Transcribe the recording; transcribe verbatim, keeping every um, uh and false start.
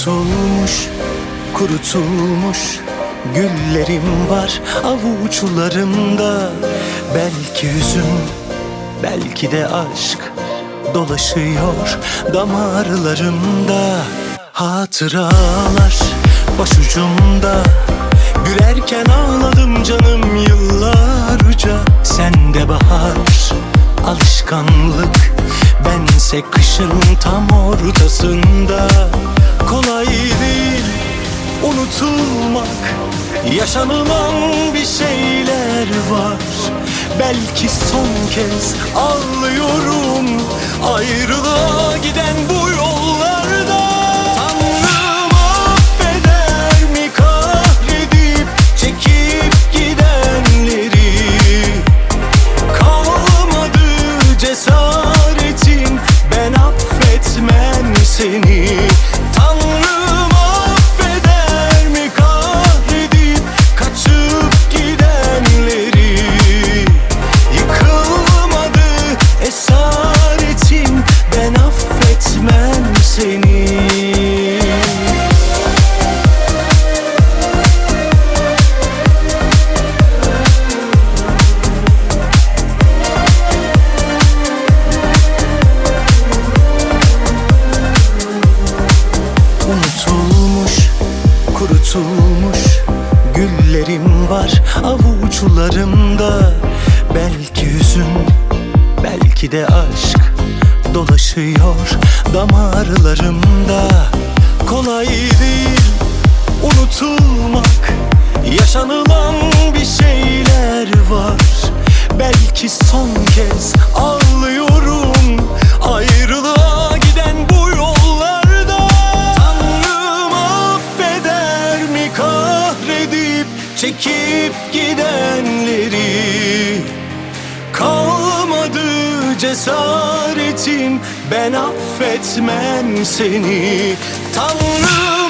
Unutulmuş, kurutulmuş güllerim var avuçlarımda. Belki hüzün, belki de aşk dolaşıyor damarlarımda. Hatıralar başucumda, gülerken ağladım canım yıllarca. Sende bahar, alışkanlık, bense kışın tam ortasında. Kolay değil unutulmak, yaşanılan bir şeyler var. Belki son kez ağlıyorum ayrılığa giden bu yollarda. Tanrım affeder mi kahredip çekip gidenleri? Kalmadı cesaretim, ben affetmem seni. Tanrım affeder mi kahredip kaçıp gidenleri? Yıkılmadı esaretim, ben affetmem seni. Unutulmuş, kurutulmuş güllerim var avuçlarımda. Belki hüzün, belki de aşk dolaşıyor damarlarımda. Kolay değil unutulmak, yaşanılan bir şeyler var. Belki son kez ağlıyorum ayrılığa giden bu yollarda. Tanrım affeder mi kahredip çekip gidenleri? Kalmadı cesaretim, ben affetmem seni. Tanrım